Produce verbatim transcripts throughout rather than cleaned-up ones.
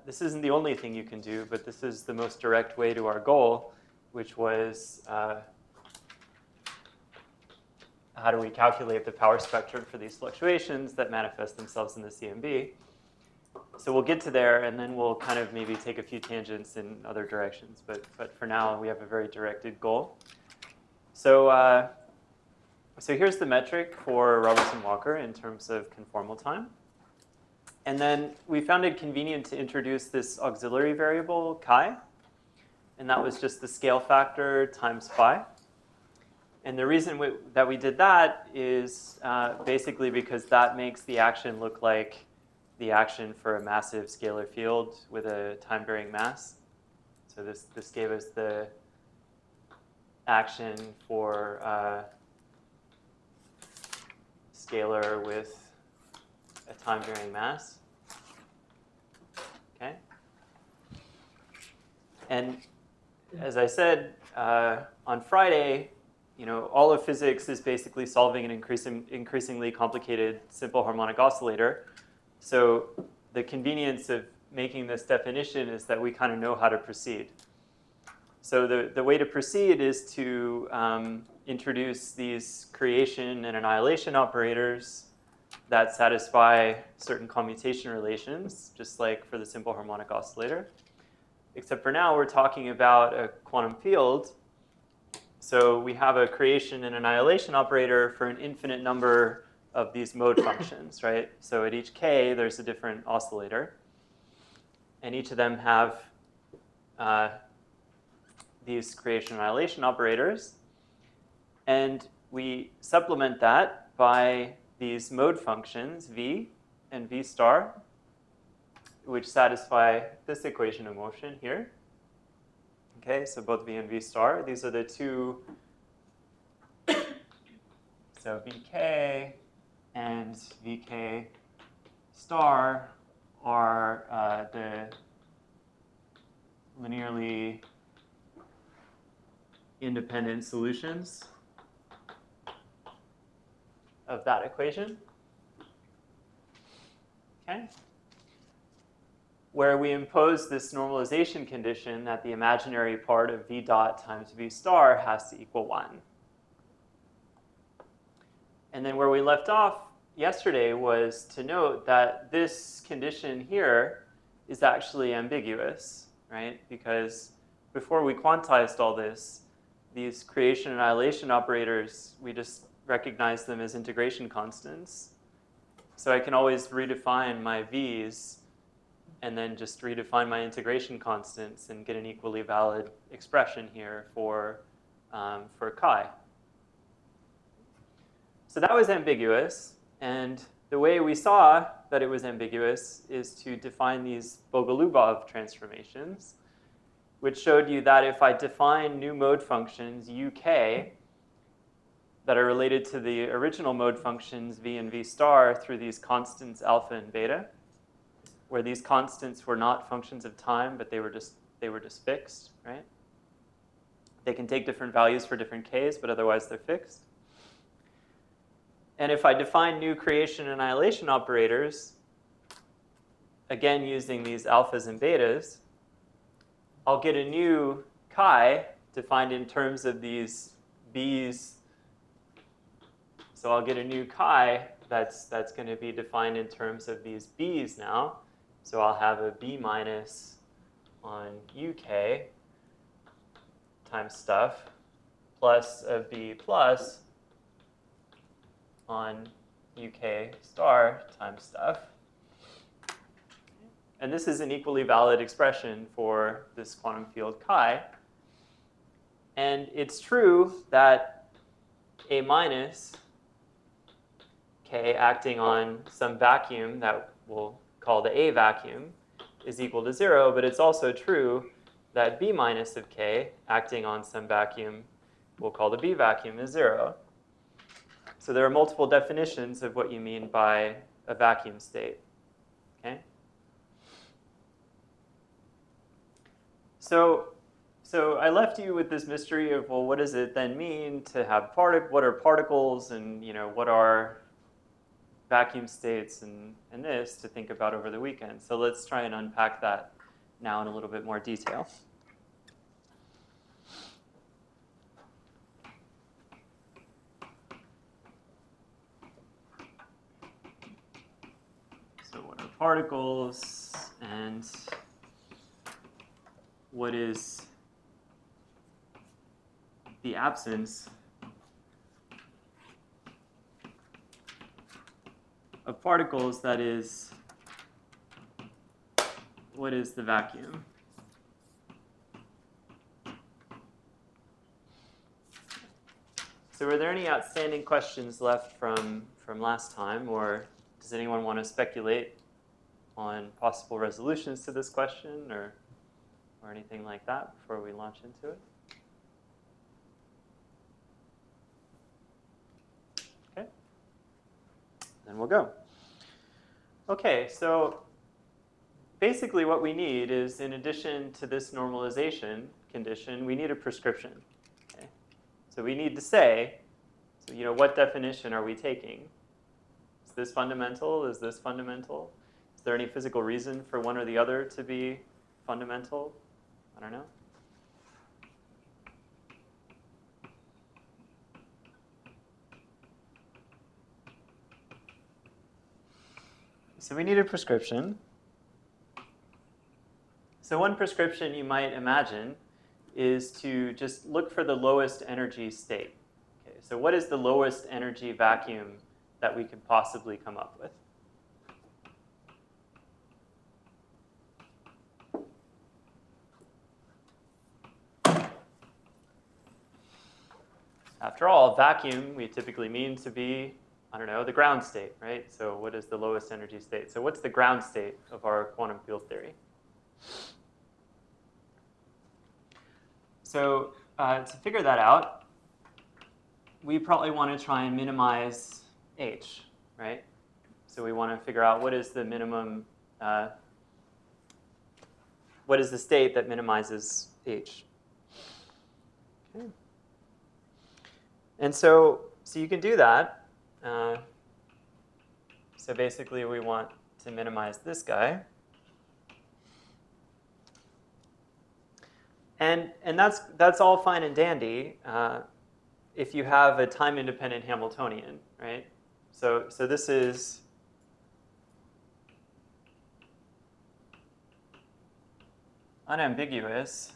this isn't the only thing you can do, but this is the most direct way to our goal, which was uh, how do we calculate the power spectrum for these fluctuations that manifest themselves in the C M B. So we'll get to there, and then we'll kind of maybe take a few tangents in other directions. But, but for now, we have a very directed goal. So, uh, so here's the metric for Robertson-Walker in terms of conformal time. And then we found it convenient to introduce this auxiliary variable, chi. And that was just the scale factor times phi. And the reason we, that we did that is uh, basically because that makes the action look like the action for a massive scalar field with a time-varying mass. So this, this gave us the action for uh, scalar with a time-varying mass. Okay. And as I said, uh, on Friday, you know, all of physics is basically solving an increasing, increasingly complicated simple harmonic oscillator. So the convenience of making this definition is that we kind of know how to proceed. So the, the way to proceed is to um, introduce these creation and annihilation operators that satisfy certain commutation relations, just like for the simple harmonic oscillator. Except for now, we're talking about a quantum field. So we have a creation and annihilation operator for an infinite number of these mode functions, right? So at each k, there's a different oscillator. And each of them have uh, these creation annihilation operators. And we supplement that by these mode functions, v and v star, which satisfy this equation of motion here. Okay, so both v and v star. These are the two, so vk and vk star are uh, the linearly independent solutions of that equation. Okay. Where we impose this normalization condition that the imaginary part of v dot times v star has to equal one. And then where we left off yesterday was to note that this condition here is actually ambiguous, right? Because before we quantized all this, these creation and annihilation operators, we just recognize them as integration constants. So I can always redefine my v's and then just redefine my integration constants and get an equally valid expression here for, um, for chi. So that was ambiguous, and the way we saw that it was ambiguous is to define these Bogolubov transformations, which showed you that if I define new mode functions, uk, that are related to the original mode functions v and v star through these constants alpha and beta, where these constants were not functions of time, but they were just, they were just fixed, right? They can take different values for different k's, but otherwise they're fixed. And if I define new creation and annihilation operators, again using these alphas and betas, I'll get a new chi defined in terms of these b's. So I'll get a new chi that's, that's going to be defined in terms of these b's now. So I'll have a b minus on uk times stuff plus a b plus on uk star times stuff. And this is an equally valid expression for this quantum field chi. And it's true that a minus k acting on some vacuum that we'll call the A vacuum is equal to zero, but it's also true that B minus of k acting on some vacuum we'll call the B vacuum is zero. So there are multiple definitions of what you mean by a vacuum state. Okay? So, so I left you with this mystery of, well, what does it then mean to have partic- what are particles, and you know, what are vacuum states, and, and this to think about over the weekend. So let's try and unpack that now in a little bit more detail. So what are particles, and what is the absence of particles, that is, what is the vacuum? So were there any outstanding questions left from, from last time, or does anyone want to speculate on possible resolutions to this question, or, or anything like that before we launch into it? Okay. Then we'll go. Okay, so basically what we need is, in addition to this normalization condition, we need a prescription. Okay? So we need to say, so, you know, what definition are we taking? Is this fundamental? Is this fundamental? Is there any physical reason for one or the other to be fundamental? I don't know. So we need a prescription. So one prescription you might imagine is to just look for the lowest energy state. Okay, so what is the lowest energy vacuum that we could possibly come up with? After all, vacuum we typically mean to be, I don't know, the ground state, right? So what is the lowest energy state? So what's the ground state of our quantum field theory? So uh, to figure that out, we probably want to try and minimize h, right? So we want to figure out what is the minimum, uh, what is the state that minimizes h. Okay. And so, so you can do that. Uh, so basically we want to minimize this guy. And, and that's, that's all fine and dandy uh, if you have a time-independent Hamiltonian, right? So, so this is unambiguous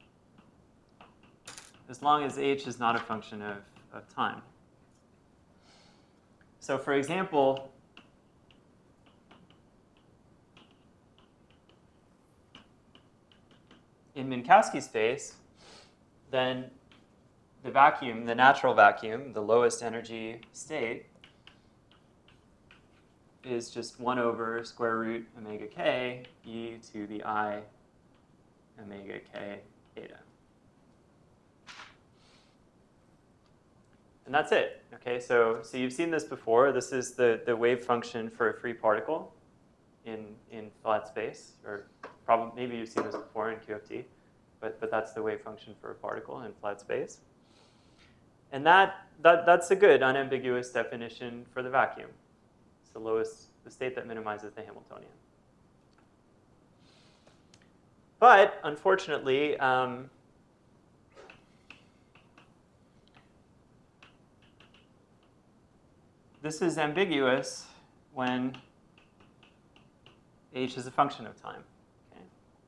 as long as h is not a function of, of time. So for example, in Minkowski space, then the vacuum, the natural vacuum, the lowest energy state, is just one over square root omega k e to the I omega k eta. And that's it. Okay, so, so you've seen this before. This is the, the wave function for a free particle in, in flat space, or probably maybe you've seen this before in Q F T, but, but that's the wave function for a particle in flat space. And that, that, that's a good unambiguous definition for the vacuum. It's the lowest, the state that minimizes the Hamiltonian. But unfortunately, um, this is ambiguous when h is a function of time. Okay?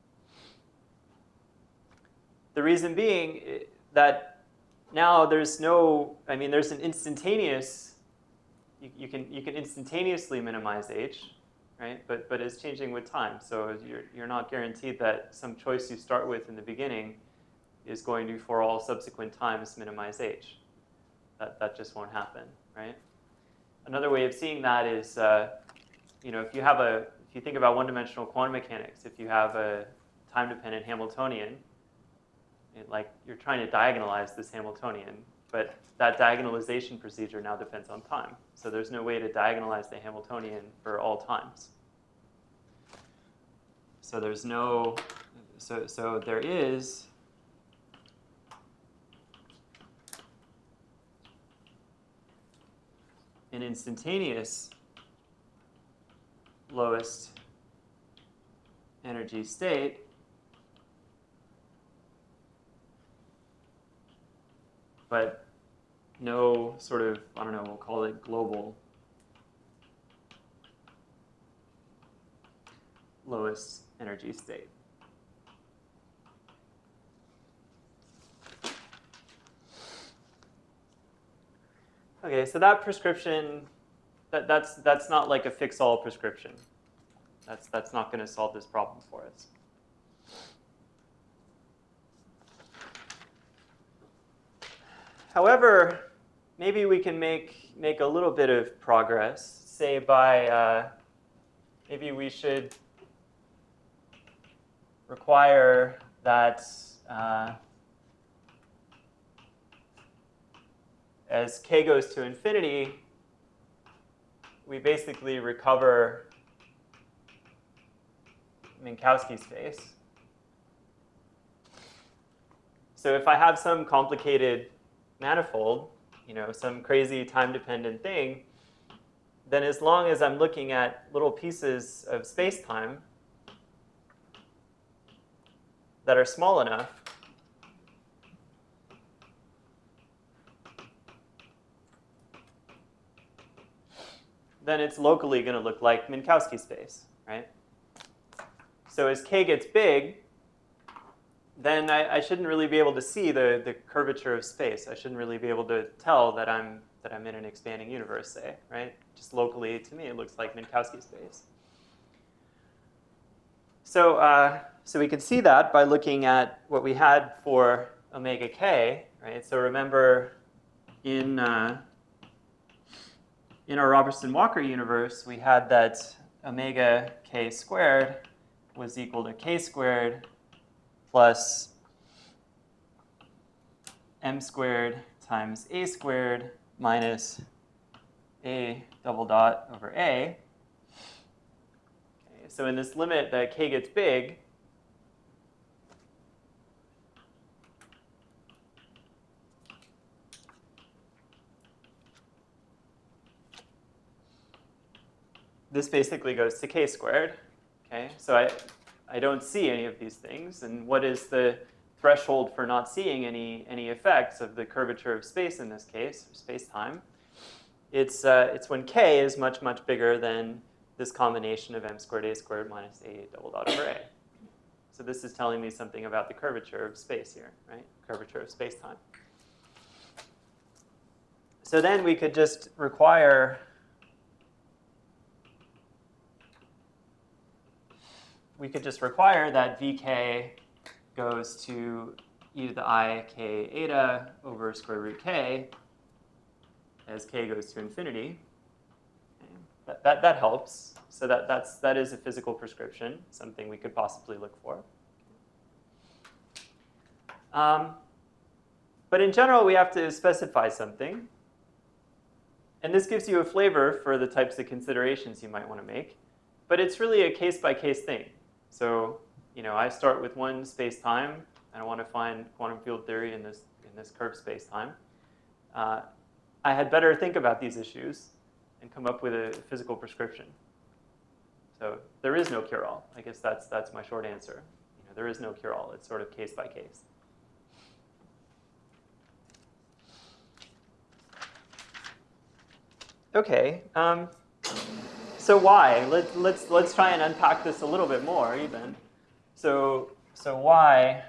The reason being that now there's no, I mean, there's an instantaneous, you, you can you can instantaneously minimize h, right? But but it's changing with time, so you're you're not guaranteed that some choice you start with in the beginning is going to, for all subsequent times, minimize h. That that just won't happen, right? Another way of seeing that is, uh, you know, if you have a, if you think about one-dimensional quantum mechanics, if you have a time-dependent Hamiltonian, it, like you're trying to diagonalize this Hamiltonian, but that diagonalization procedure now depends on time. So there's no way to diagonalize the Hamiltonian for all times. So there's no, so so there is an instantaneous lowest energy state but no sort of, I don't know, we'll call it global lowest energy state. Okay, so that prescription, that, that's, that's not like a fix-all prescription. That's, that's not going to solve this problem for us. However, maybe we can make, make a little bit of progress, say by, uh, maybe we should require that uh, as k goes to infinity, we basically recover Minkowski space. So if I have some complicated manifold, you know, some crazy time-dependent thing, then as long as I'm looking at little pieces of space-time that are small enough, then it's locally going to look like Minkowski space, right? So as k gets big, then I, I shouldn't really be able to see the, the curvature of space. I shouldn't really be able to tell that I'm, that I'm in an expanding universe, say, right? Just locally, to me, it looks like Minkowski space. So, uh, so we can see that by looking at what we had for omega k, right? So remember, in, uh, in our Robertson-Walker universe, we had that omega k squared was equal to k squared plus m squared times a squared minus a double dot over a. Okay, so in this limit that k gets big, this basically goes to k squared. Okay, so I, I don't see any of these things. And what is the threshold for not seeing any, any effects of the curvature of space in this case, or space-time? It's, uh, it's when k is much, much bigger than this combination of m squared a squared minus a double dot over a. So this is telling me something about the curvature of space here, right? Curvature of space-time. So then we could just require we could just require that vk goes to e to the I k eta over square root k as k goes to infinity. Okay. That, that, that helps. So that, that's, that is a physical prescription, something we could possibly look for. Um, but in general, we have to specify something. And this gives you a flavor for the types of considerations you might want to make. But it's really a case-by-case thing. So, you know, I start with one space-time, and I want to find quantum field theory in this, in this curved space-time. Uh, I had better think about these issues and come up with a physical prescription. So there is no cure-all. I guess that's, that's my short answer. You know, there is no cure-all. It's sort of case-by-case. Okay. Um, So why? Let, let's, let's try and unpack this a little bit more even. So, so why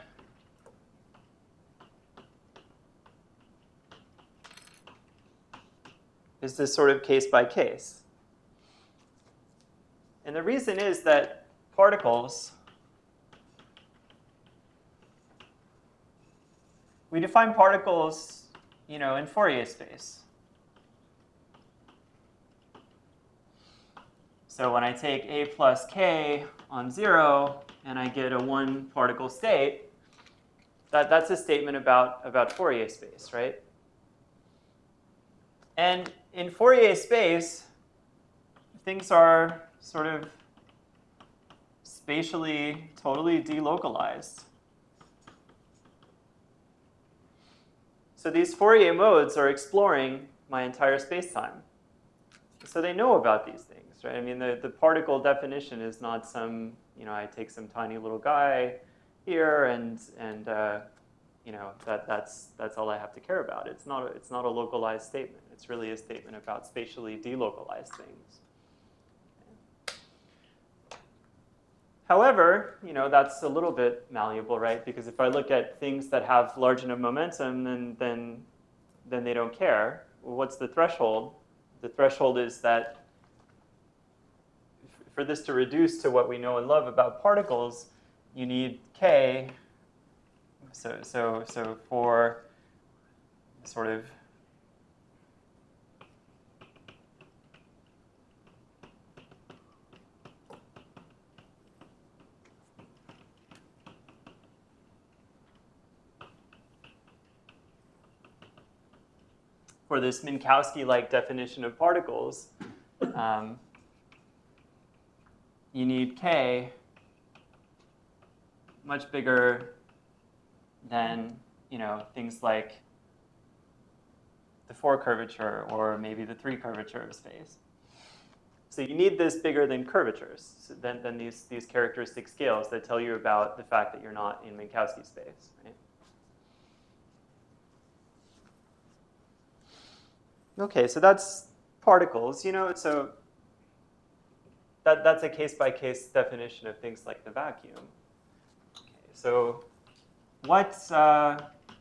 is this sort of case by case? And the reason is that particles, we define particles, you know, in Fourier space. So when I take a plus k on zero and I get a one particle state, that, that's a statement about, about Fourier space, right? And in Fourier space, things are sort of spatially totally delocalized. So these Fourier modes are exploring my entire space-time. So they know about these things. Right? I mean, the, the particle definition is not some, you know, I take some tiny little guy here and, and uh, you know, that, that's, that's all I have to care about. It's not, a, it's not a localized statement. It's really a statement about spatially delocalized things. However, you know, that's a little bit malleable, right? Because if I look at things that have large enough momentum, then, then, then they don't care. Well, what's the threshold? The threshold is that for this to reduce to what we know and love about particles, you need k. So, so, so for sort of for this Minkowski-like definition of particles, um, you need k much bigger than, you know, things like the four curvature or maybe the three curvature of space. So you need this bigger than curvatures, than, than these, these characteristic scales that tell you about the fact that you're not in Minkowski space, right? Okay, so that's particles, you know, so that, that's a case-by-case definition of things like the vacuum. Okay, so what's, uh,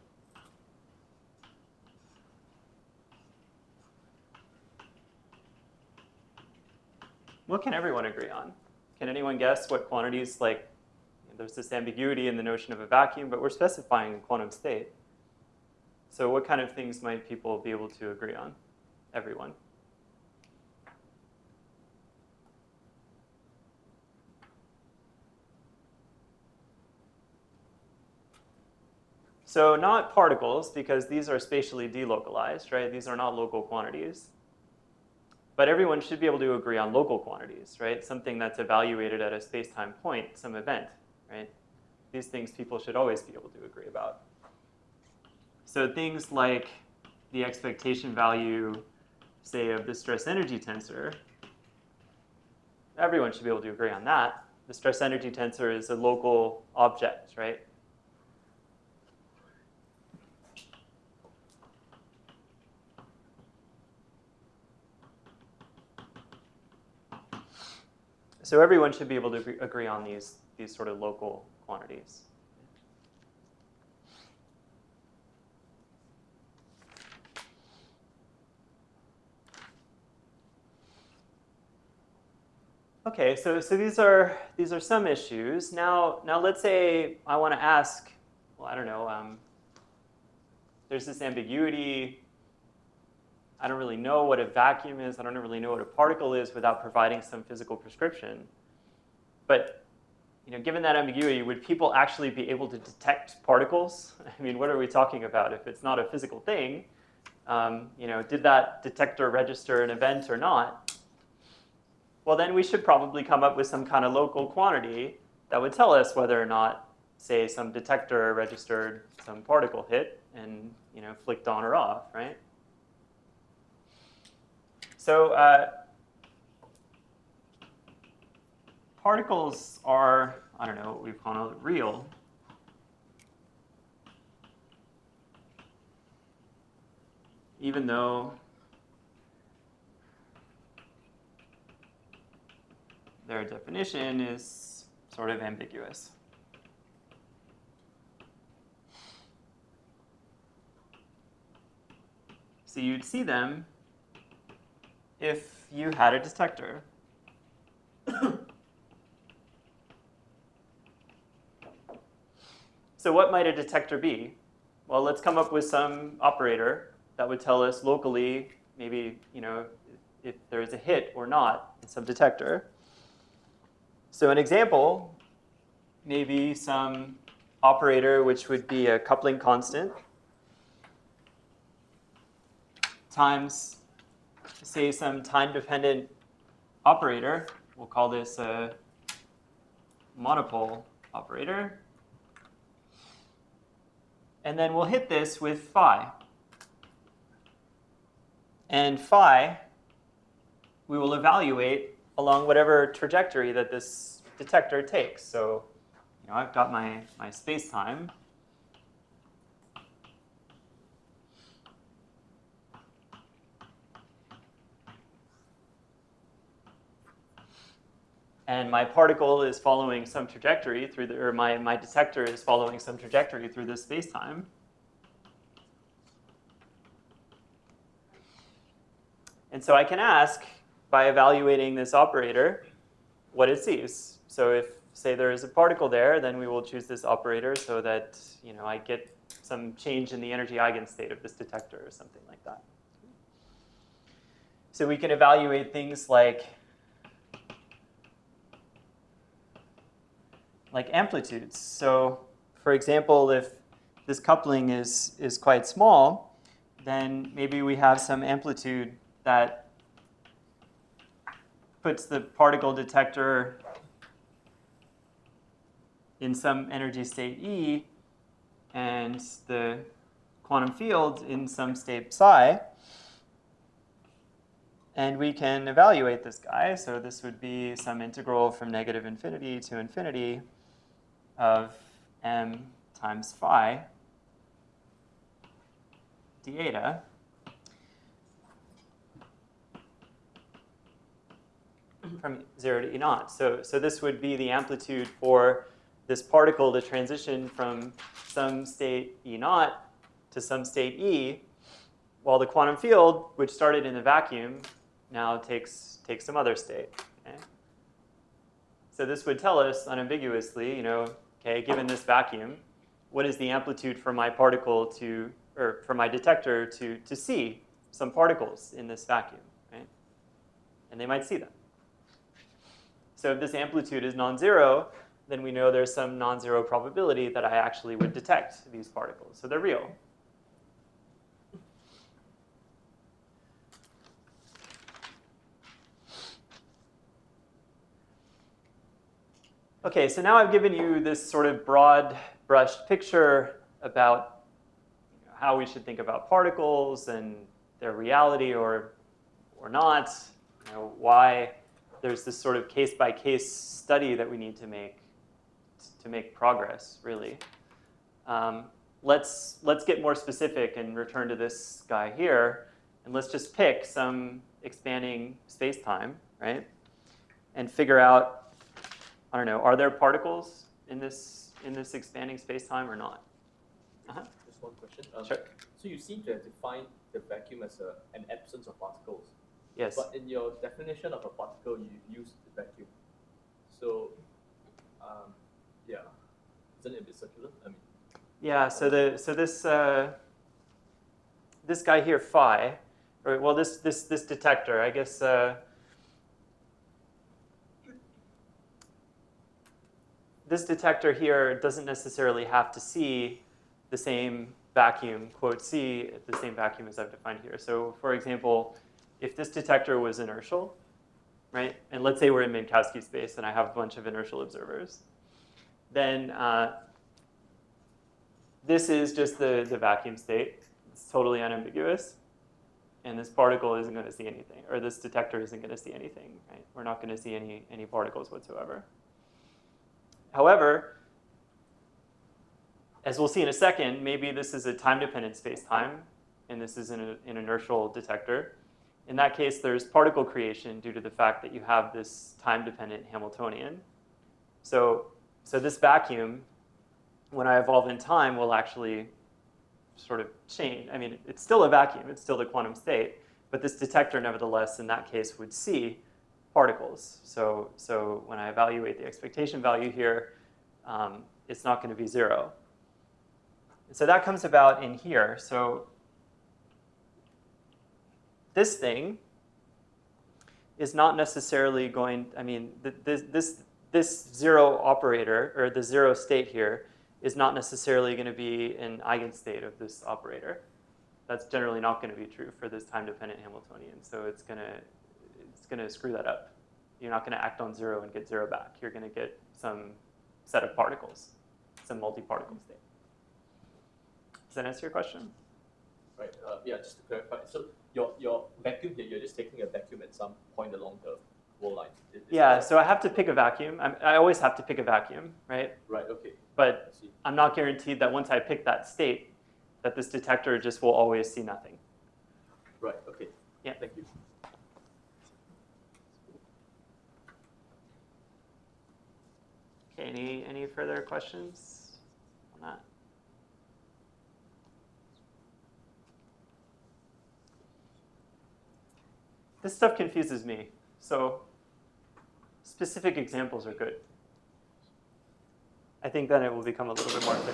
what can everyone agree on? Can anyone guess what quantities, like, there's this ambiguity in the notion of a vacuum, but we're specifying a quantum state. So what kind of things might people be able to agree on? Everyone. So not particles, because these are spatially delocalized, right? These are not local quantities. But everyone should be able to agree on local quantities, right? Something that's evaluated at a space-time point, some event, right? These things people should always be able to agree about. So things like the expectation value, say, of the stress energy tensor, everyone should be able to agree on that. The stress energy tensor is a local object, right? So everyone should be able to agree on these, these sort of local quantities. Okay, so, so these are these are some issues. Now, now let's say I want to ask, well, I don't know, um, there's this ambiguity. I don't really know what a vacuum is. I don't really know what a particle is without providing some physical prescription. But, you know, given that ambiguity, would people actually be able to detect particles? I mean, what are we talking about if it's not a physical thing? Um, you know, did that detector register an event or not? Well, then we should probably come up with some kind of local quantity that would tell us whether or not, say, some detector registered some particle hit and, you know, flicked on or off, right? So uh, particles are, I don't know what we call it, real. Even though their definition is sort of ambiguous. So you'd see them if you had a detector. So what might a detector be? Well, let's come up with some operator that would tell us locally, maybe, you know, if there is a hit or not in some detector. So an example may be some operator which would be a coupling constant times, say, some time-dependent operator. We'll call this a monopole operator. And then we'll hit this with phi. And phi, we will evaluate along whatever trajectory that this detector takes. So, you know, I've got my, my space-time. and my particle is following some trajectory through the, or my, my detector is following some trajectory through this space-time. And so I can ask, by evaluating this operator, what it sees. So if, say, there is a particle there, then we will choose this operator so that, you know, I get some change in the energy eigenstate of this detector or something like that. So we can evaluate things like, like amplitudes. So for example, if this coupling is, is quite small, then maybe we have some amplitude that puts the particle detector in some energy state E and the quantum field in some state psi. And we can evaluate this guy. So this would be some integral from negative infinity to infinity of m times phi d eta. From zero to E naught. So, so this would be the amplitude for this particle to transition from some state E naught to some state E, while the quantum field, which started in the vacuum, now takes, takes some other state. Okay? So this would tell us unambiguously, you know, okay, given this vacuum, what is the amplitude for my particle to, or for my detector to, to see some particles in this vacuum, right? And they might see them. So if this amplitude is non-zero, then we know there's some non-zero probability that I actually would detect these particles. So they're real. Okay, so now I've given you this sort of broad brushed picture about how we should think about particles and their reality or, or not, you know, why there's this sort of case-by-case study that we need to make to make progress, really. Um, let's, let's get more specific and return to this guy here, and let's just pick some expanding space-time, right? And figure out, I don't know, are there particles in this, in this expanding space-time or not? Uh-huh. Just one question. Um, sure. So you seem to have defined the vacuum as a, an absence of particles. Yes. But in your definition of a particle, you use the vacuum. So, um, yeah, isn't it a bit circular? I mean, yeah. So the so this uh, this guy here, phi, or well, this this this detector, I guess. Uh, this detector here doesn't necessarily have to see the same vacuum, quote C, the same vacuum as I've defined here. So, for example, if this detector was inertial, right, and let's say we're in Minkowski space and I have a bunch of inertial observers, then uh, this is just the, the vacuum state. It's totally unambiguous. And this particle isn't going to see anything, or this detector isn't going to see anything, right? We're not going to see any, any particles whatsoever. However, as we'll see in a second, maybe this is a time-dependent space-time, and this is an, an inertial detector. In that case, there's particle creation due to the fact that you have this time-dependent Hamiltonian. So, so this vacuum, when I evolve in time, will actually sort of change. I mean, it's still a vacuum. It's still the quantum state. But this detector, nevertheless, in that case, would see particles. So, so when I evaluate the expectation value here, um, it's not going to be zero. And so that comes about in here. So this thing is not necessarily going, I mean, th this, this, this zero operator, or the zero state here, is not necessarily going to be an eigenstate of this operator. That's generally not going to be true for this time-dependent Hamiltonian. So it's going to it's going to screw that up. You're not going to act on zero and get zero back. You're going to get some set of particles, some multi-particle state. Does that answer your question? Right. Uh, yeah. Just to clarify, so your your vacuum here, you're just taking a vacuum at some point along the wall line. Is, is yeah. So I have to pick a vacuum. I'm, I always have to pick a vacuum, right? Right. Okay. But I'm not guaranteed that once I pick that state, that this detector just will always see nothing. Right. Okay. Yeah. Thank you. any, any further questions on that? This stuff confuses me, so specific examples are good. I think then it will become a little bit more clear.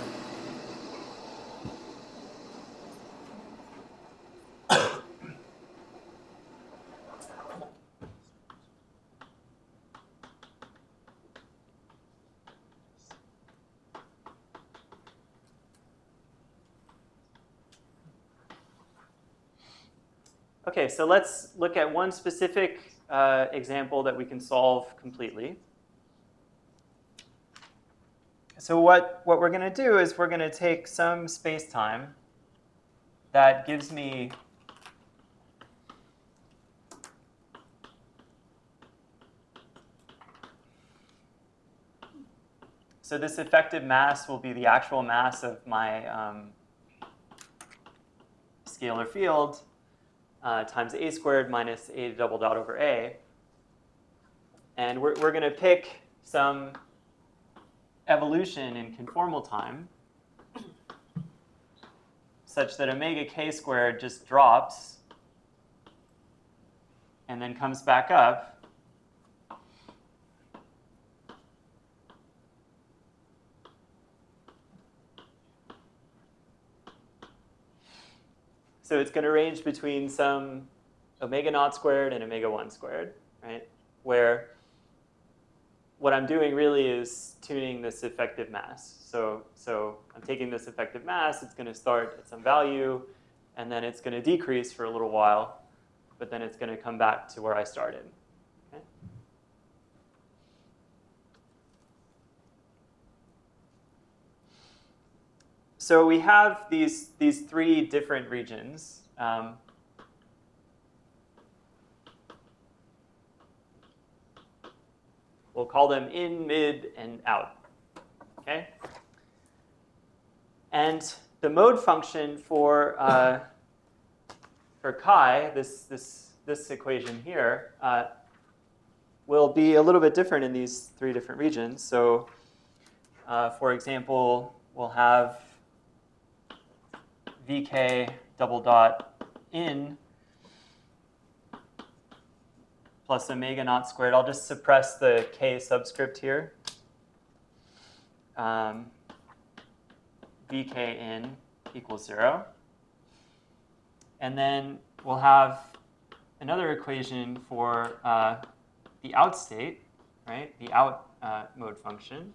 Okay, so let's look at one specific uh, example that we can solve completely. So what, what we're going to do is we're going to take some space-time that gives me so this effective mass will be the actual mass of my um, scalar field uh, times a squared minus a double dot over a. And we're, we're going to pick some evolution in conformal time such that omega k squared just drops and then comes back up. So it's going to range between some omega naught squared and omega one squared, right? Where what I'm doing really is tuning this effective mass. So, so I'm taking this effective mass, it's going to start at some value, and then it's going to decrease for a little while, but then it's going to come back to where I started. Okay? So we have these, these three different regions. Um, We'll call them in, mid, and out. Okay? And the mode function for uh, for chi, this this this equation here, uh, will be a little bit different in these three different regions. So, uh, for example, we'll have vk double dot in plus omega naught squared. I'll just suppress the k subscript here. Um, vk in equals zero. And then we'll have another equation for uh, the out state, right? The out uh, mode function.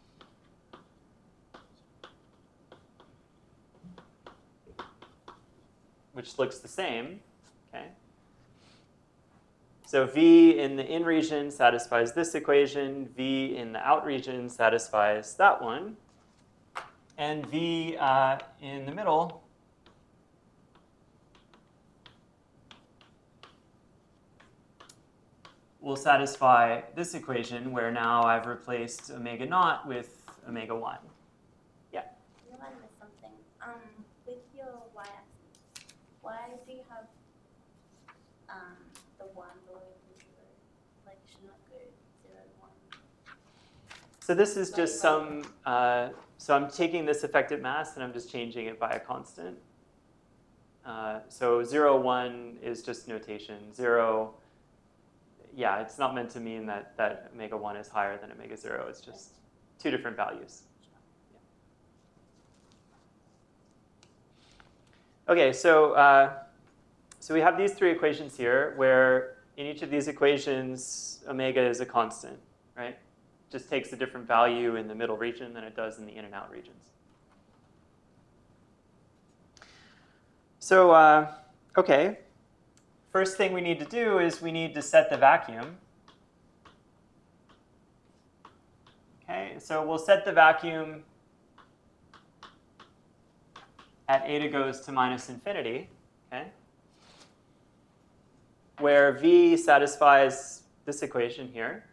Which looks the same, okay? So V in the in region satisfies this equation. V in the out region satisfies that one. And V uh, in the middle will satisfy this equation, where now I've replaced omega naught with omega one. Yeah? You want to miss something. Um, with your y-axis, why do you have um, the one below the zero? Like, it should not go zero, one. So this is just some, uh, so I'm taking this effective mass and I'm just changing it by a constant. Uh, so zero, one is just notation. Zero, yeah, it's not meant to mean that, that omega one is higher than omega zero. It's just two different values. Yeah. Okay, so, uh, so we have these three equations here, where in each of these equations, omega is a constant, right? Just takes a different value in the middle region than it does in the in and out regions. So, uh, okay. First thing we need to do is we need to set the vacuum. Okay, so we'll set the vacuum at eta goes to minus infinity, okay? Where V satisfies this equation here.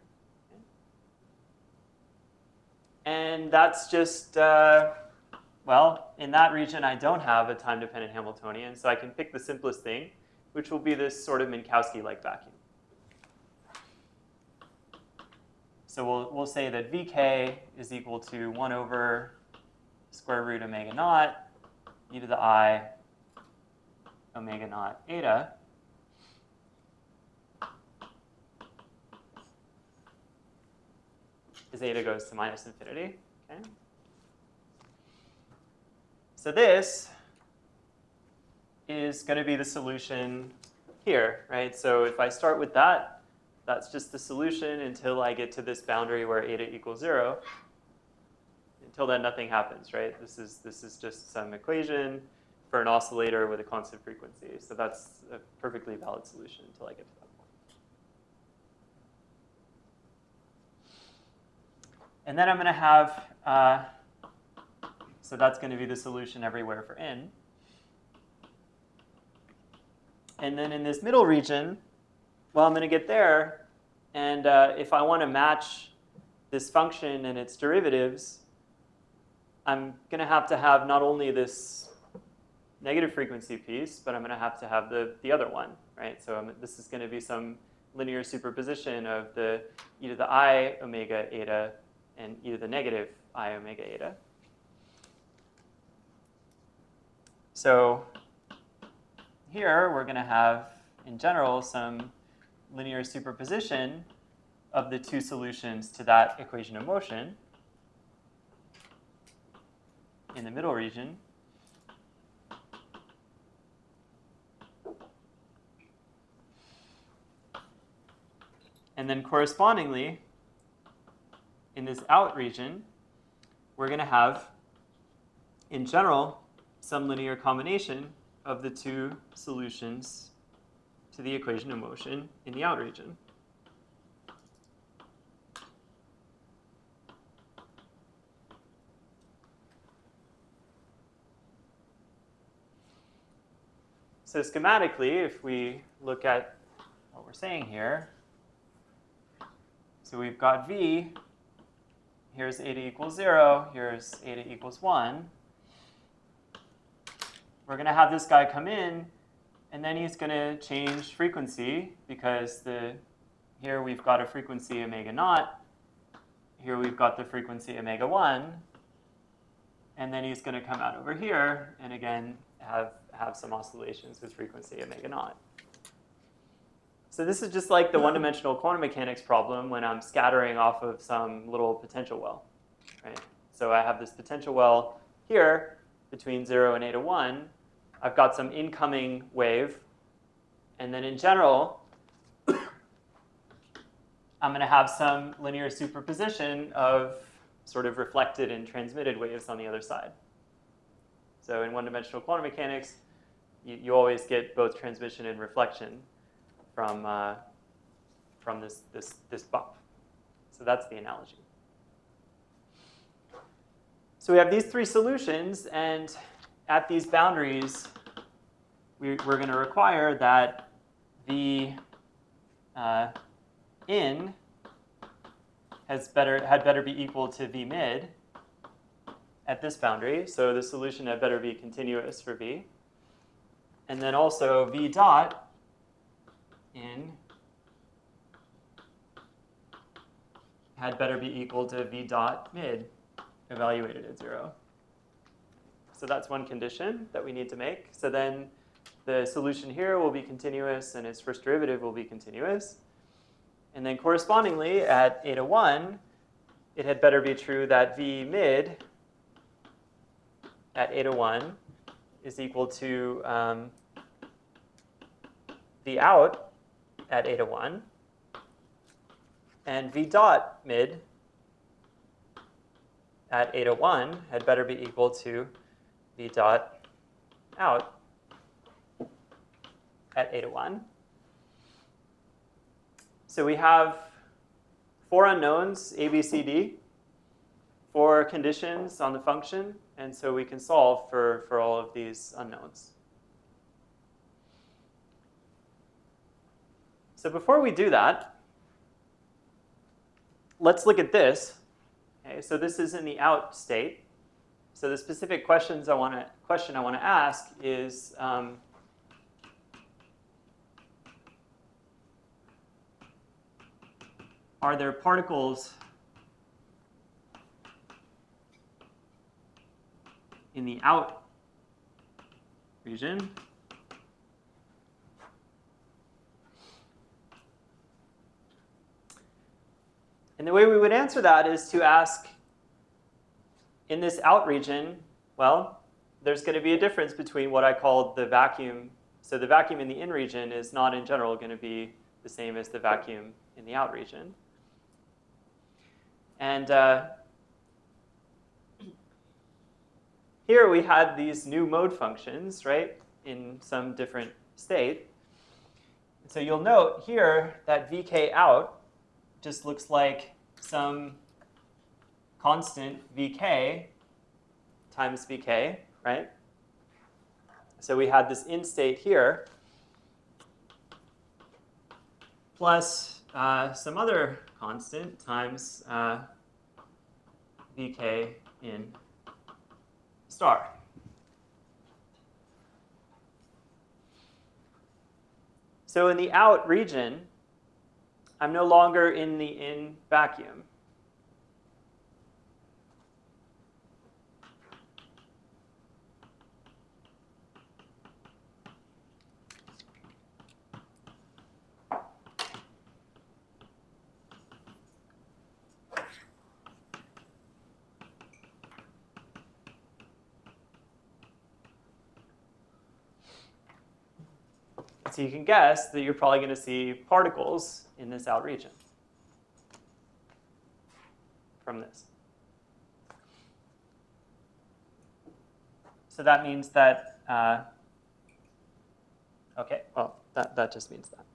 And that's just, uh, well, in that region I don't have a time-dependent Hamiltonian, so I can pick the simplest thing, which will be this sort of Minkowski-like vacuum. So we'll, we'll say that vk is equal to one over square root omega naught e to the I omega naught eta. As eta goes to minus infinity. Okay. So this is going to be the solution here, right? So if I start with that, that's just the solution until I get to this boundary where eta equals zero. Until then, nothing happens, right? This is, this is just some equation for an oscillator with a constant frequency. So that's a perfectly valid solution until I get to that point. And then I'm going to have, uh, so that's going to be the solution everywhere for n. And then in this middle region, well, I'm going to get there. And uh, if I want to match this function and its derivatives, I'm going to have to have not only this negative frequency piece, but I'm going to have to have the, the other one, right? So I'm, this is going to be some linear superposition of the e to the I omega eta and e to the negative I omega eta. So here we're going to have, in general, some linear superposition of the two solutions to that equation of motion in the middle region. And then correspondingly, in this out region, we're going to have, in general, some linear combination of the two solutions to the equation of motion in the out region. So schematically, if we look at what we're saying here, so we've got V, here's eta equals zero, here's eta equals one. We're going to have this guy come in, and then he's going to change frequency because the here we've got a frequency omega naught, here we've got the frequency omega one, and then he's going to come out over here and again have, have some oscillations with frequency omega naught. So this is just like the one-dimensional quantum mechanics problem when I'm scattering off of some little potential well, right? So I have this potential well here between zero and eta one. I've got some incoming wave, and then in general, I'm going to have some linear superposition of sort of reflected and transmitted waves on the other side. So in one-dimensional quantum mechanics, you, you always get both transmission and reflection from, uh, from this, this, this bump. So that's the analogy. So we have these three solutions, and at these boundaries, we, we're going to require that the uh, in has better, had better be equal to V mid at this boundary. So the solution had better be continuous for V. And then also V dot in had better be equal to V dot mid evaluated at zero. So that's one condition that we need to make. So then the solution here will be continuous and its first derivative will be continuous. And then correspondingly at eta one, it had better be true that V mid at eta one is equal to um, V out at eta one, and V dot mid at eta one had better be equal to V dot out at eta one. So we have four unknowns, A, B, C, D, four conditions on the function, and so we can solve for, for all of these unknowns. So before we do that, let's look at this. Okay, so this is in the out state. So the specific questions I want to question I want to ask is um, are there particles in the out region? And the way we would answer that is to ask, in this out region, well, there's going to be a difference between what I called the vacuum. So the vacuum in the in region is not in general going to be the same as the vacuum in the out region. And uh, here we had these new mode functions, right, in some different state. So you'll note here that V K out just looks like some constant V K times V K, right? So we had this in state here, plus uh, some other constant times uh, V K in star. So in the out region, I'm no longer in the in vacuum. So you can guess that you're probably going to see particles in this out region from this. So that means that, uh, okay, well, that, that just means that.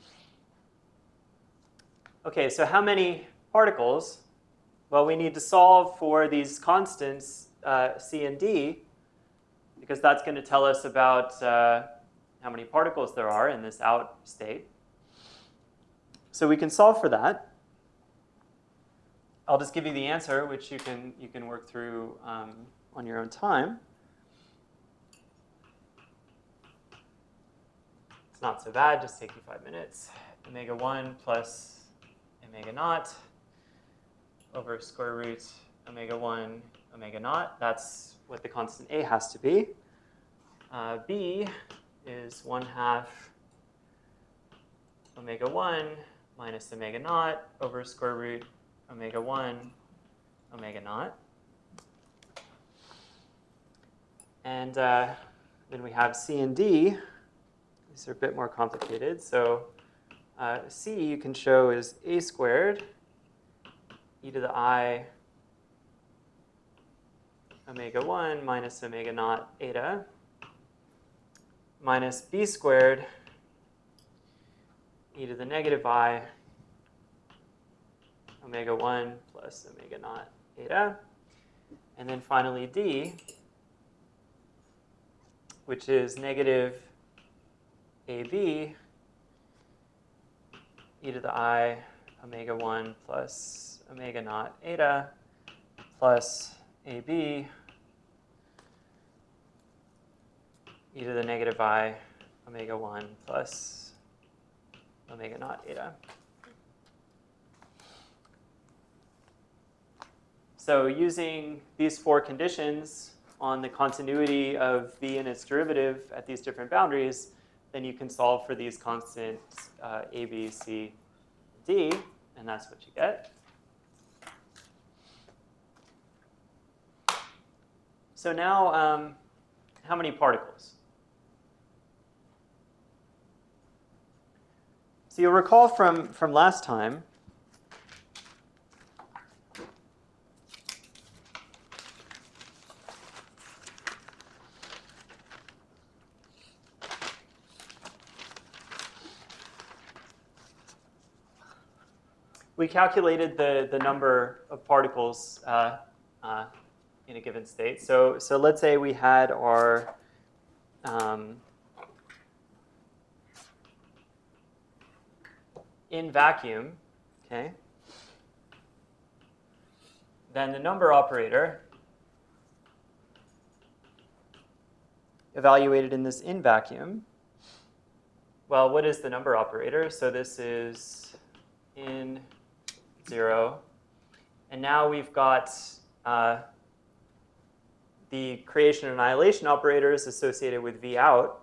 Okay, so how many particles? Well, we need to solve for these constants, uh, C and D, because that's going to tell us about uh, how many particles there are in this out state. So we can solve for that. I'll just give you the answer, which you can, you can work through um, on your own time. It's not so bad, just take you five minutes. Omega one plus omega naught over square root omega one omega naught. That's what the constant A has to be. Uh, B is one half omega one minus omega naught over square root omega one omega naught. And uh, then we have C and D. These are a bit more complicated. So uh, C you can show is A squared e to the I omega one minus omega naught eta minus B squared e to the negative I omega one plus omega naught eta. And then finally D, which is negative A B e to the I omega one plus omega naught eta plus A B e to the negative I omega one plus omega naught eta. So using these four conditions on the continuity of V and its derivative at these different boundaries, then you can solve for these constants uh, A, B, C, D, and that's what you get. So now, um, how many particles? So you'll recall from, from last time, we calculated the, the number of particles uh, uh, in a given state. So, so let's say we had our um, in vacuum, okay? Then the number operator evaluated in this in vacuum. Well, what is the number operator? So this is in zero. And now we've got uh, the creation and annihilation operators associated with V out.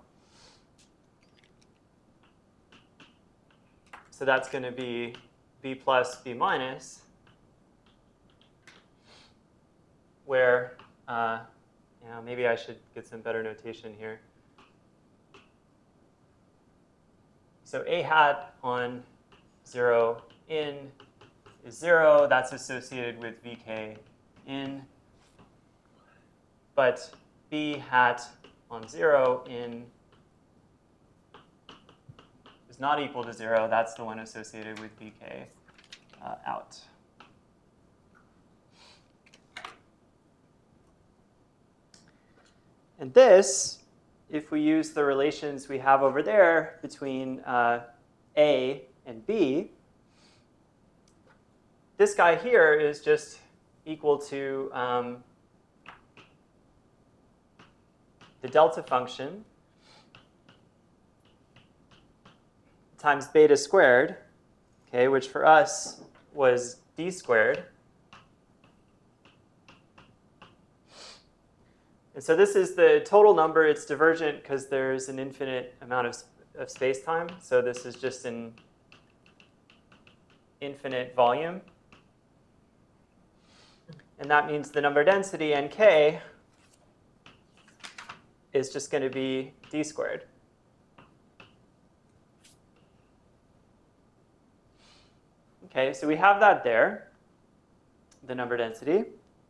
So that's going to be V plus, V minus, where, uh, yeah, maybe I should get some better notation here. So A hat on zero in is zero. That's associated with V K in. But B hat on zero in is not equal to zero. That's the one associated with V K uh, out. And this, if we use the relations we have over there between uh, A and B, this guy here is just equal to um, the delta function times beta squared, okay, which for us was d squared. And so this is the total number. It's divergent because there's an infinite amount of, of space-time. So this is just an infinite volume. And that means the number density, N K, is just going to be d squared. Okay, so we have that there, the number density.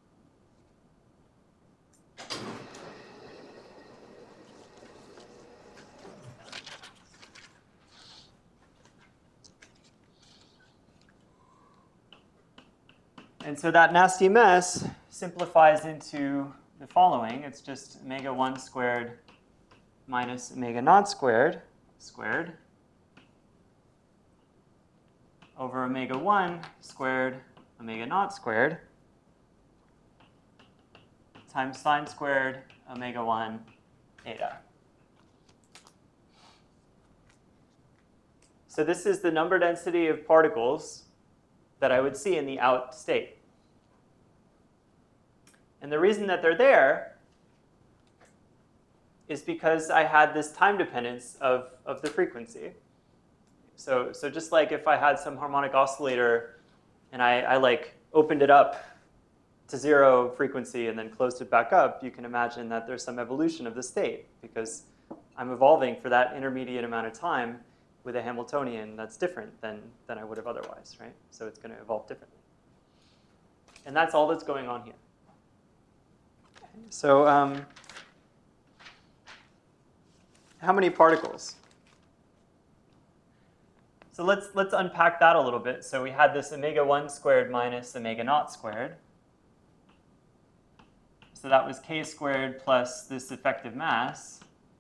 And so that nasty mess simplifies into the following. It's just omega one squared minus omega naught squared squared over omega one squared omega naught squared times sine squared omega one eta. So this is the number density of particles that I would see in the out state. And the reason that they're there is because I had this time dependence of, of the frequency. So, so just like if I had some harmonic oscillator and I, I like opened it up to zero frequency and then closed it back up, you can imagine that there's some evolution of the state because I'm evolving for that intermediate amount of time with a Hamiltonian that's different than, than I would have otherwise, right? So it's going to evolve differently. And that's all that's going on here. So um, how many particles? So let's, let's unpack that a little bit. So we had this omega one squared minus omega naught squared. So that was k squared plus this effective mass.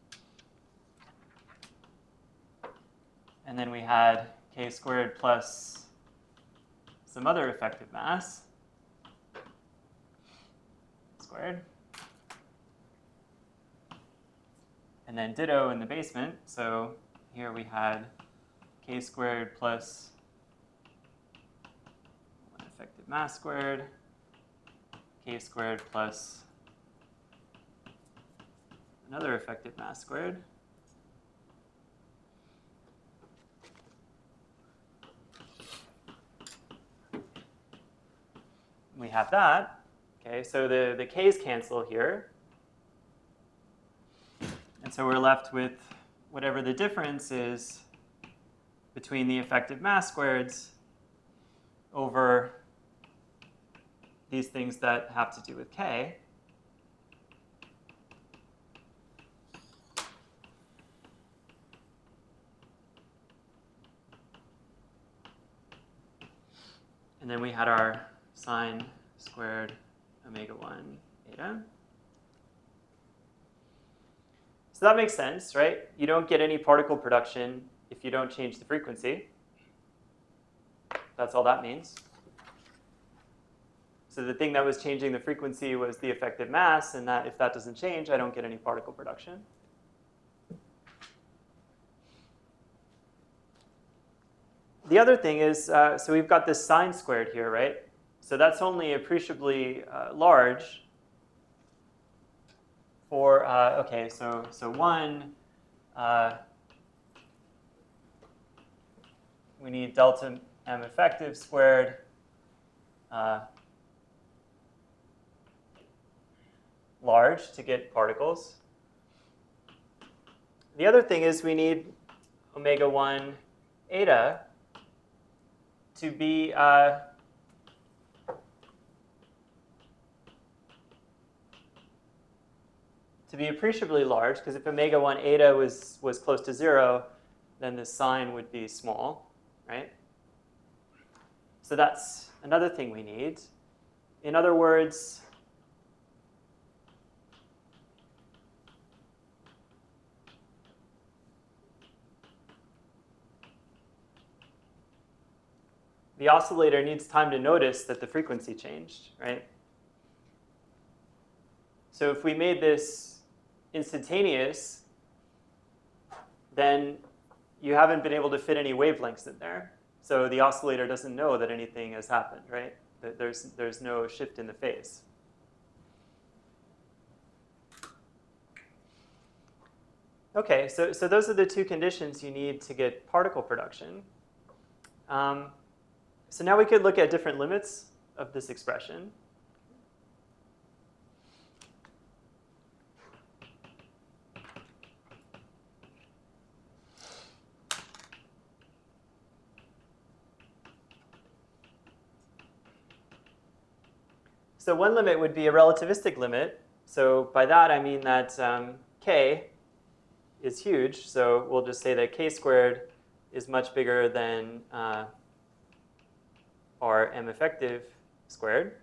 And then we had k squared plus some other effective mass squared. And then ditto in the basement. So here we had k squared plus one effective mass squared, k squared plus another effective mass squared. We have that. Okay, so the, the k's cancel here. And so we're left with whatever the difference is between the effective mass squareds over these things that have to do with k. And then we had our sine squared omega one eta. So that makes sense, right? You don't get any particle production if you don't change the frequency. That's all that means. So the thing that was changing the frequency was the effective mass, and that if that doesn't change, I don't get any particle production. the other thing is, uh, so we've got this sine squared here, right? So that's only appreciably uh, large for, uh, okay, so, so one, uh, we need delta m effective squared. Uh, large to get particles. The other thing is we need omega one eta to be uh, to be appreciably large, because if omega one eta was, was close to zero, then the sign would be small, right? So that's another thing we need. In other words, the oscillator needs time to notice that the frequency changed, right? So if we made this instantaneous, then you haven't been able to fit any wavelengths in there. So the oscillator doesn't know that anything has happened, right? That there's, there's no shift in the phase. Okay, so, so those are the two conditions you need to get particle production. Um, So now we could look at different limits of this expression. So one limit would be a relativistic limit. So by that I mean that um, k is huge. So we'll just say that k squared is much bigger than uh, or m effective squared.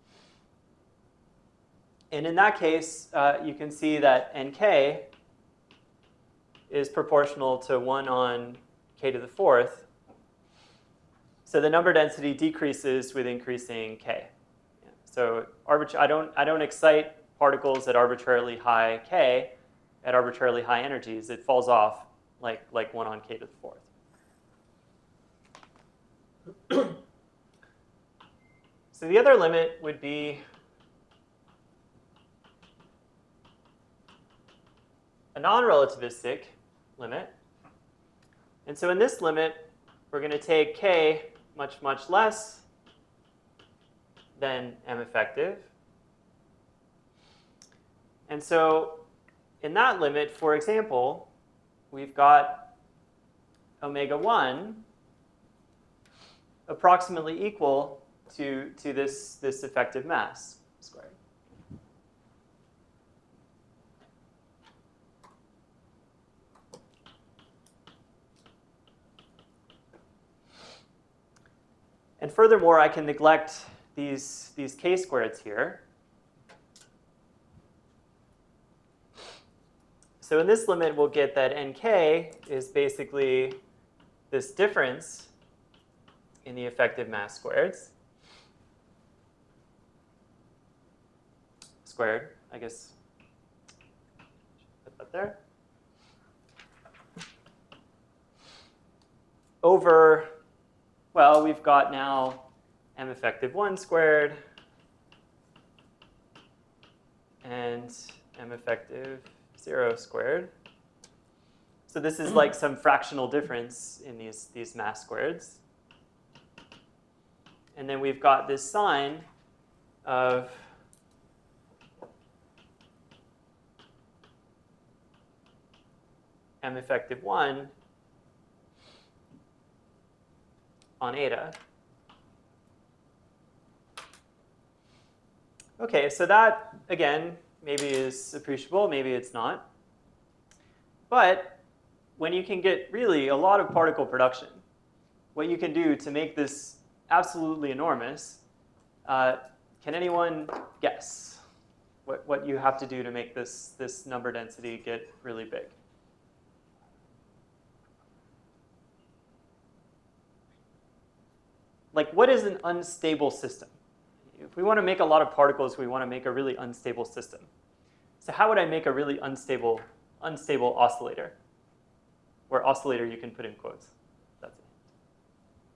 And in that case, uh, you can see that nk is proportional to one on k to the fourth. So the number density decreases with increasing k. So I don't, I don't excite particles at arbitrarily high k, at arbitrarily high energies. It falls off like, like one on k to the fourth. So the other limit would be a non-relativistic limit. And so in this limit, we're going to take k much, much less than m effective. And so in that limit, for example, we've got omega one approximately equal to, to this, this effective mass squared. And furthermore, I can neglect these, these k squareds here. So in this limit, we'll get that nk is basically this difference in the effective mass squareds. Squared, I guess. Put that there. Over, well, we've got now m effective one squared and m effective zero squared. So this is like some fractional difference in these, these mass squareds. And then we've got this sign of m effective one on eta. Okay, so that, again, maybe is appreciable, maybe it's not. But when you can get really a lot of particle production, what you can do to make this absolutely enormous, uh, can anyone guess what, what you have to do to make this, this number density get really big? Like, what is an unstable system? If we want to make a lot of particles, we want to make a really unstable system. So how would I make a really unstable, unstable oscillator? Where oscillator you can put in quotes. That's it.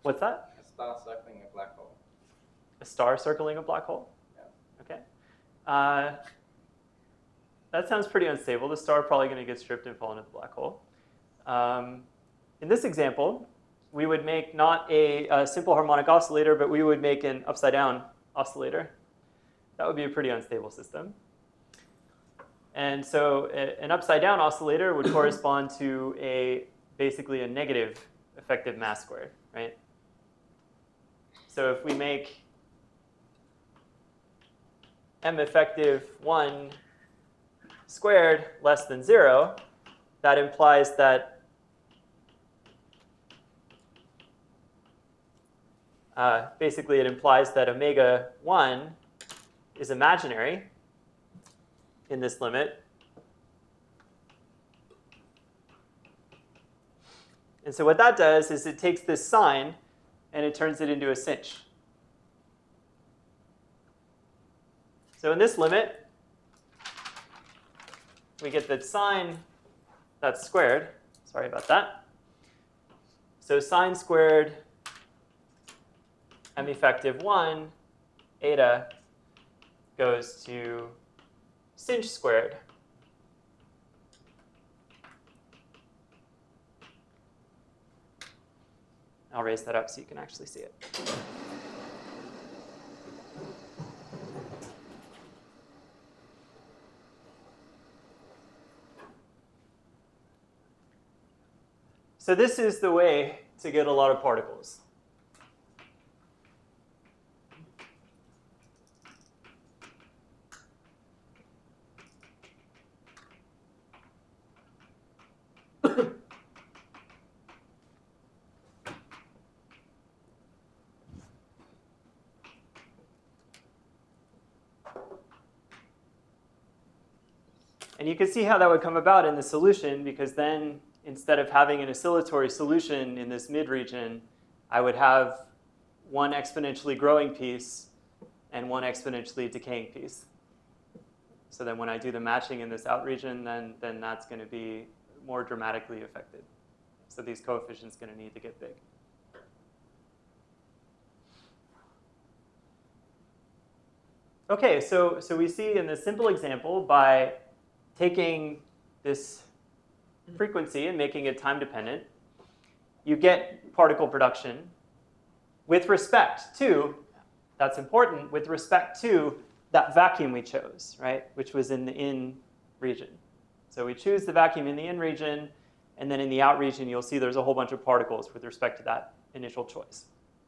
What's that? A star circling a black hole. A star circling a black hole? Yeah. Okay. Uh, that sounds pretty unstable. The star probably going to get stripped and fall into the black hole. Um, in this example, we would make not a, a simple harmonic oscillator, but we would make an upside down oscillator. That would be a pretty unstable system. And so a, an upside down oscillator would correspond to a basically a negative effective mass squared, right? So if we make m effective one squared less than zero, that implies that uh, basically it implies that omega one is imaginary in this limit. And so what that does is it takes this sign and it turns it into a sinh. So in this limit, we get that sine that's squared. Sorry about that. So sine squared m effective one eta goes to sinh squared. I'll raise that up so you can actually see it. So this is the way to get a lot of particles. And you can see how that would come about in the solution, because then instead of having an oscillatory solution in this mid-region, I would have one exponentially growing piece and one exponentially decaying piece. So then when I do the matching in this out region, then, then that's going to be more dramatically affected. So these coefficients are going to need to get big. Okay, so, so we see in this simple example, by taking this frequency and making it time dependent, you get particle production with respect to, that's important, with respect to that vacuum we chose, right, which was in the in region. So we choose the vacuum in the in region, and then in the out region, you'll see there's a whole bunch of particles with respect to that initial choice.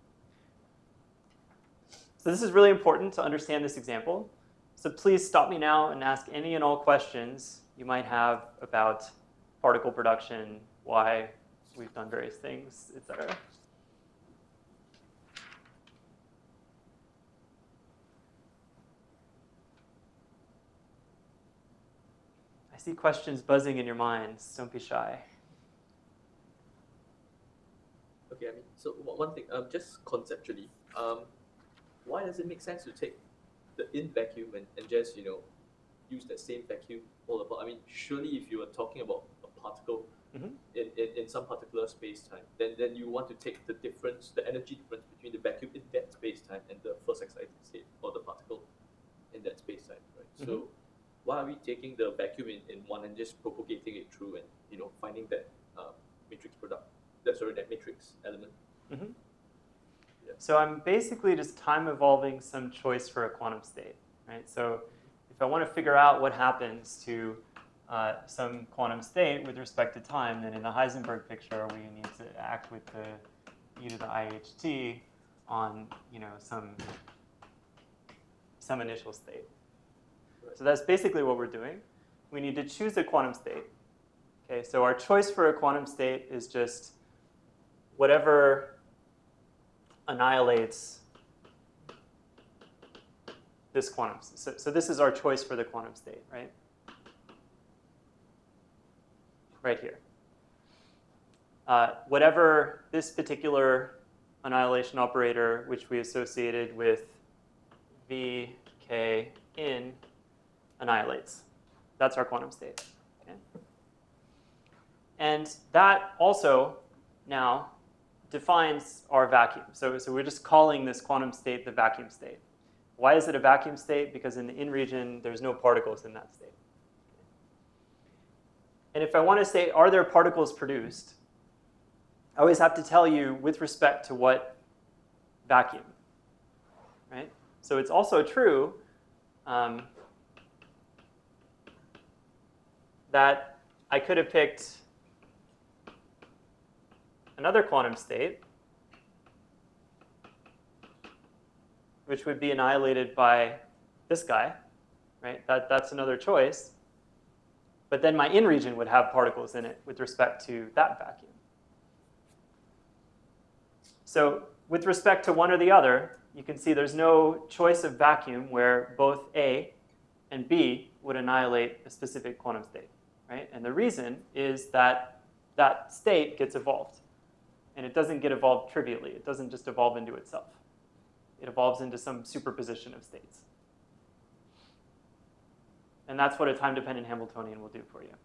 So this is really important to understand this example. So please stop me now and ask any and all questions you might have about particle production, why we've done various things, et cetera. I see questions buzzing in your minds. Don't be shy. Okay, I mean, so one thing, um, just conceptually, um, why does it make sense to take the in vacuum and, and just, you know, use that same vacuum all about? I mean, surely if you are talking about a particle mm-hmm. in, in, in some particular space-time, then, then you want to take the difference, the energy difference between the vacuum in that space-time and the first excited state, or the particle in that space-time, right? Mm-hmm. So why are we taking the vacuum in, in one and just propagating it through and, you know, finding that uh, matrix product, that, sorry, that matrix element? Mm-hmm. So I'm basically just time evolving some choice for a quantum state, right? So if I want to figure out what happens to uh, some quantum state with respect to time, then in the Heisenberg picture, we need to act with the e to the I H T on, you know, some some initial state. So that's basically what we're doing. We need to choose a quantum state. Okay, so our choice for a quantum state is just whatever annihilates this quantum. So, so this is our choice for the quantum state, right? Right here. Uh, whatever this particular annihilation operator, which we associated with V, K, in, annihilates. That's our quantum state. Okay? And that also now defines our vacuum. So, so we're just calling this quantum state the vacuum state. Why is it a vacuum state? Because in the in region, there's no particles in that state. And if I want to say, are there particles produced, I always have to tell you with respect to what vacuum, right? So it's also true um, that I could have picked another quantum state, which would be annihilated by this guy, right? That, that's another choice. But then my in region would have particles in it with respect to that vacuum. So with respect to one or the other, you can see there's no choice of vacuum where both A and B would annihilate a specific quantum state, right? And the reason is that that state gets evolved. And it doesn't get evolved trivially. It doesn't just evolve into itself. It evolves into some superposition of states. And that's what a time-dependent Hamiltonian will do for you.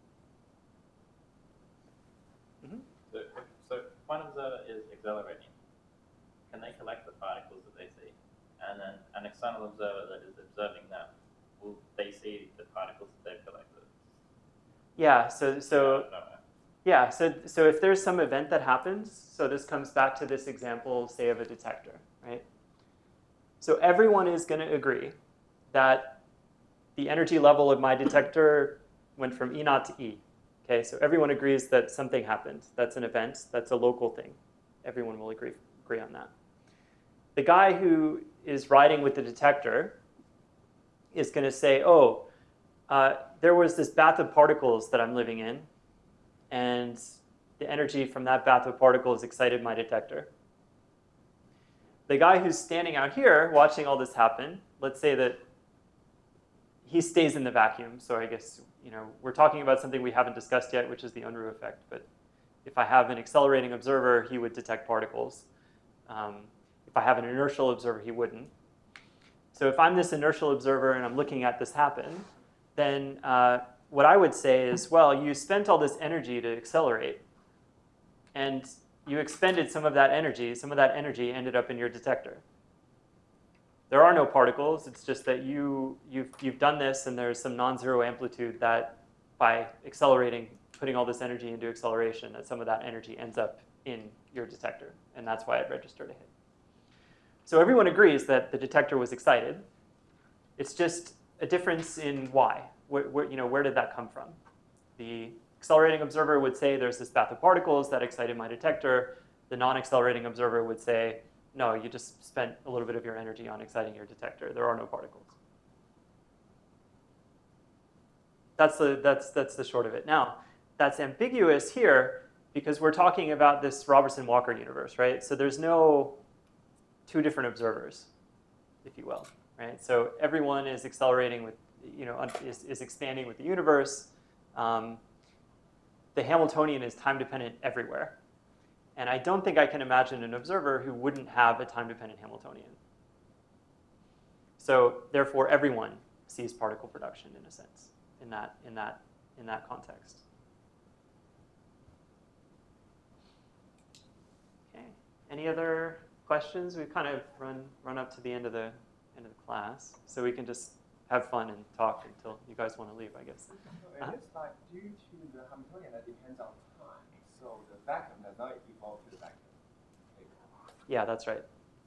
Mm-hmm. So, so quantum observer is accelerating. Can they collect the particles that they see? And then an external observer that is observing them, will they see the particles that they've collected? Yeah, so, so No, no. yeah, so, so if there's some event that happens, so this comes back to this example, say, of a detector, right? So everyone is going to agree that the energy level of my detector went from E naught to E. Okay, so everyone agrees that something happened. That's an event. That's a local thing. Everyone will agree, agree on that. The guy who is riding with the detector is going to say, oh, uh, there was this bath of particles that I'm living in, and the energy from that bath of particles excited my detector. The guy who's standing out here watching all this happen, let's say that he stays in the vacuum. So I guess, you know, we're talking about something we haven't discussed yet, which is the Unruh effect. But if I have an accelerating observer, he would detect particles. Um, if I have an inertial observer, he wouldn't. So if I'm this inertial observer and I'm looking at this happen, then uh, what I would say is, well, you spent all this energy to accelerate, and you expended some of that energy. Some of that energy ended up in your detector. There are no particles. It's just that you, you've, you've done this, and there's some non-zero amplitude that by accelerating, putting all this energy into acceleration, that some of that energy ends up in your detector, and that's why it registered a hit. So everyone agrees that the detector was excited. It's just a difference in why. Where, where, you know, where did that come from? The accelerating observer would say there's this bath of particles that excited my detector. The non-accelerating observer would say, no, you just spent a little bit of your energy on exciting your detector. There are no particles. That's the, that's, that's the short of it. Now, that's ambiguous here because we're talking about this Robertson-Walker universe, right? So there's no two different observers, if you will, right? So everyone is accelerating with, you know, is, is expanding with the universe. Um, the Hamiltonian is time-dependent everywhere. And I don't think I can imagine an observer who wouldn't have a time-dependent Hamiltonian. So therefore, everyone sees particle production in a sense, in that, in that, in that context. Okay. Any other questions? We've kind of run run up to the end of the end of the class, so we can just have fun and talk until you guys want to leave, I guess. So it looks like due to the Hamiltonian that depends on time, so the vacuum does not evolve to the vacuum. Yeah, that's right.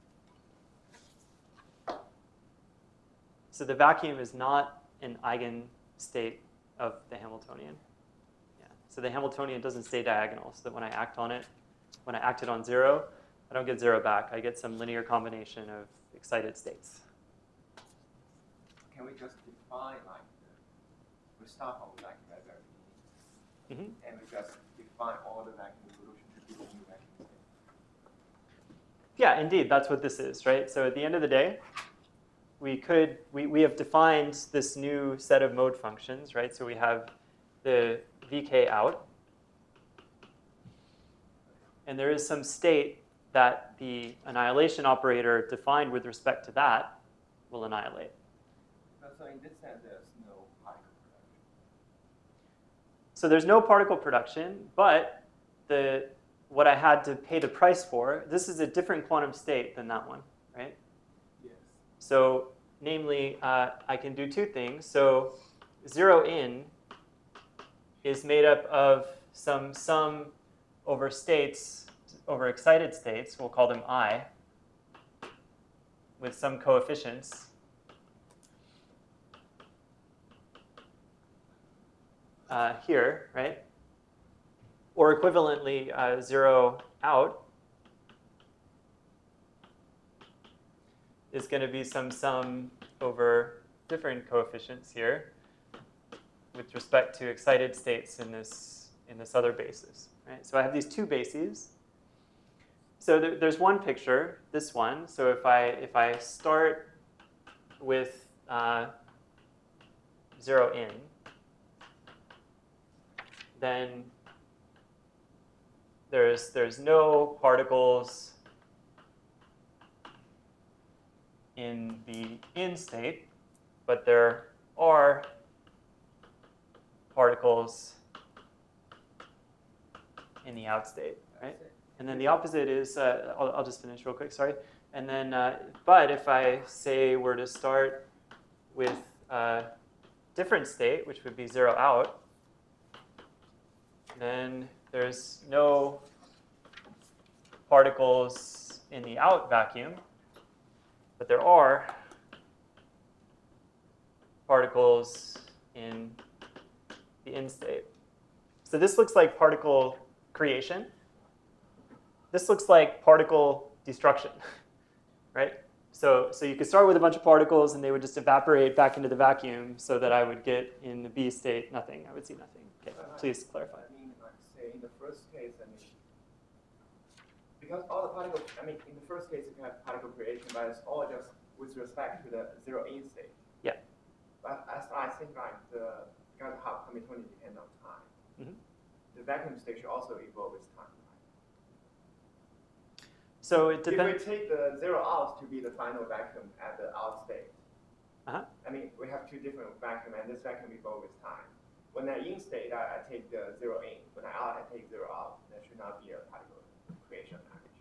So the vacuum is not an eigenstate of the Hamiltonian. Yeah. So the Hamiltonian doesn't stay diagonal, so that when I act on it, when I act it on zero, I don't get zero back. I get some linear combination of excited states. Can we just define like the, we start from the vacuum at the very beginning, Mm-hmm. and we just define all the vacuum solution to be the new vacuum state? Yeah, indeed, that's what this is, right? So at the end of the day, we could we, we have defined this new set of mode functions, right? So we have the V K out, and there is some state that the annihilation operator defined with respect to that will annihilate. So in this sense, there's no particle production. So there's no particle production, but the what I had to pay the price for, this is a different quantum state than that one, right? Yes. So namely, uh, I can do two things. So zero in is made up of some sum over states, over excited states, we'll call them I, with some coefficients. Uh, here, right? Or equivalently, uh, zero out is going to be some sum over different coefficients here with respect to excited states in this in this other basis, right? So I have these two bases. So there, there's one picture, this one. So if I if I start with uh, zero in, then there's there's no particles in the in state, but there are particles in the out state, right? And then the opposite is, uh, I'll, I'll just finish real quick, sorry. And then, uh, but if I say we're to start with a different state, which would be zero out, then there's no particles in the out vacuum, but there are particles in the in state. So this looks like particle creation. This looks like particle destruction, right? So, so you could start with a bunch of particles and they would just evaporate back into the vacuum so that I would get in the B state nothing. I would see nothing. Okay, please clarify. I mean, like say in the first case, I mean, because all the particles, I mean, in the first case you can have particle creation, but it's all just with respect to the zero in state. Yeah. But as I think like the, because how Hamiltonian depend on time, Mm-hmm. the vacuum state should also evolve with time. So it If depends. we take the zero out to be the final vacuum at the out state, Uh-huh. I mean, we have two different vacuum, and this vacuum evolve with time. When I in state, I, I take the zero in. When I out, I take zero out. There should not be a particle creation package.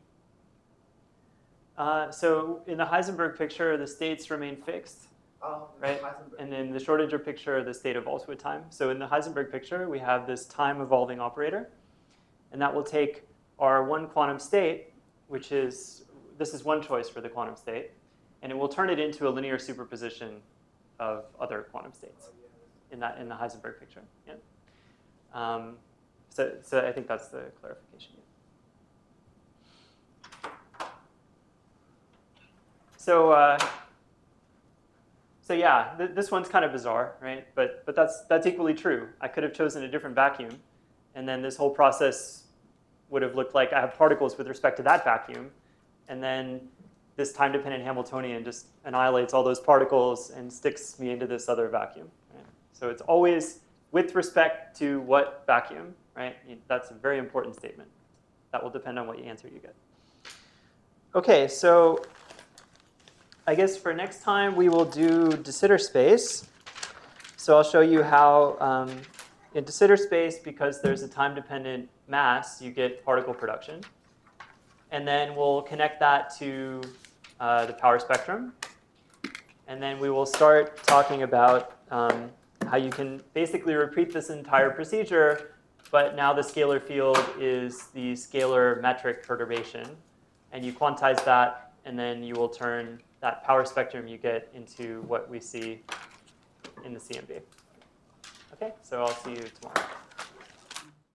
Uh, so in the Heisenberg picture, the states remain fixed, Oh, right? Heisenberg. And in the Schrodinger picture, the state evolves with time. So in the Heisenberg picture, we have this time evolving operator, and that will take our one quantum state, which is, this is one choice for the quantum state, and it will turn it into a linear superposition of other quantum states Oh, yes. in that in the Heisenberg picture. Yeah. Um, so, so I think that's the clarification. So, uh, so yeah, th this one's kind of bizarre, right? But but that's that's equally true. I could have chosen a different vacuum, and then this whole process would have looked like I have particles with respect to that vacuum, and then this time-dependent Hamiltonian just annihilates all those particles and sticks me into this other vacuum. Right? So it's always with respect to what vacuum, right? That's a very important statement. That will depend on what answer you get. Okay, so I guess for next time we will do de Sitter space. So I'll show you how um, in de Sitter space, because there's a time-dependent mass, you get particle production. And then we'll connect that to uh, the power spectrum. And then we will start talking about um, how you can basically repeat this entire procedure, but now the scalar field is the scalar metric perturbation. And you quantize that, and then you will turn that power spectrum you get into what we see in the C M B. Okay, so I'll see you tomorrow.